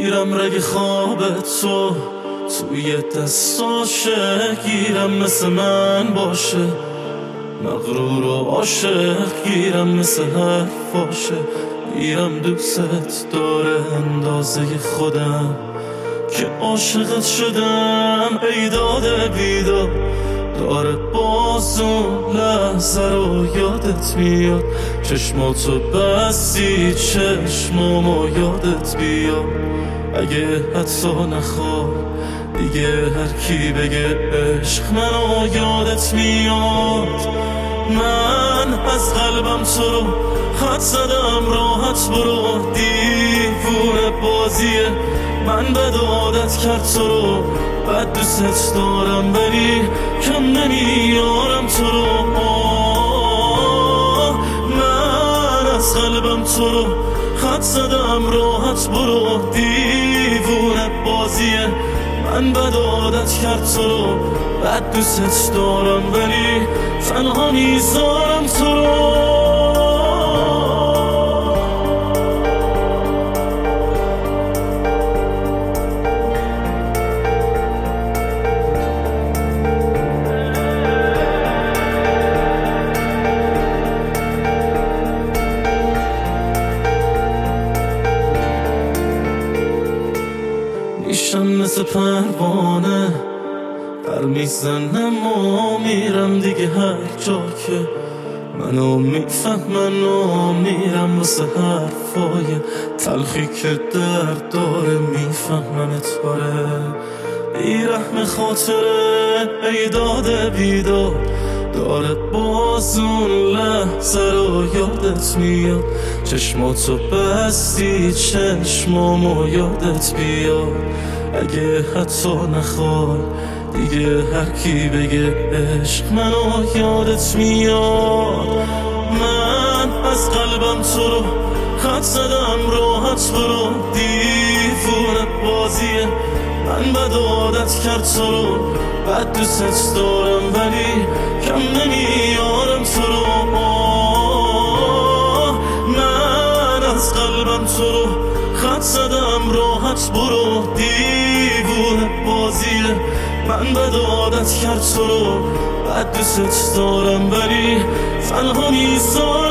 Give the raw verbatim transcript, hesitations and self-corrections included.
میرم رگ خواب تو توی دستاشه، گیرم مثل من باشه، مغرور و عاشق گیرم مثل حرفاشه. میرم دوست داره اندازه خودم که عاشقت شدم. ای داده بیدار داره باز اون لحظه رو یادت میاد. چشماتو بستی چشمامو یادت بیاد. اگه حتی نخوای دیگه هر کی بگه عشق منو یادت میاد. من از قلبم تو رو خط زدم، راحت برو، دیوونه بازیه. من بد عادت کرد تو رو، بد دوست دارم ولی کم نمیارم تو رو. من از قلبم تو رو خط زدم، راحت برو، دیوونه بازیه. من بد عادت کرد تو رو، بد دوست دارم ولی تنها میذارم تو رو. میشم مثل پروانه پر میزنم و میرم دیگه هر جا که منو میفهمن و میرم واسه حرفای تلخی که درد داره. میفهمنت آره، بیرحم خاطره. ای داده بیدار داره باز اون لحظه رو یادت میاد. چشماتو بستی چشمامو یادت بیاد. اگه حتی نخوای دیگه هر کی بگه عشق منو یادت میاد. من از قلبم تو رو خط زدم، راحت برو، دیوونه بازیه. من بد عادت کرد تو رو، بد دوست دارم ولی کم نمیارم تو رو. من از قلبم تو رو خط زدم، راحت برو، دیوونه بازیه. من بد عادت کرد تو رو، بد دوست دارم ولی تنها میذارم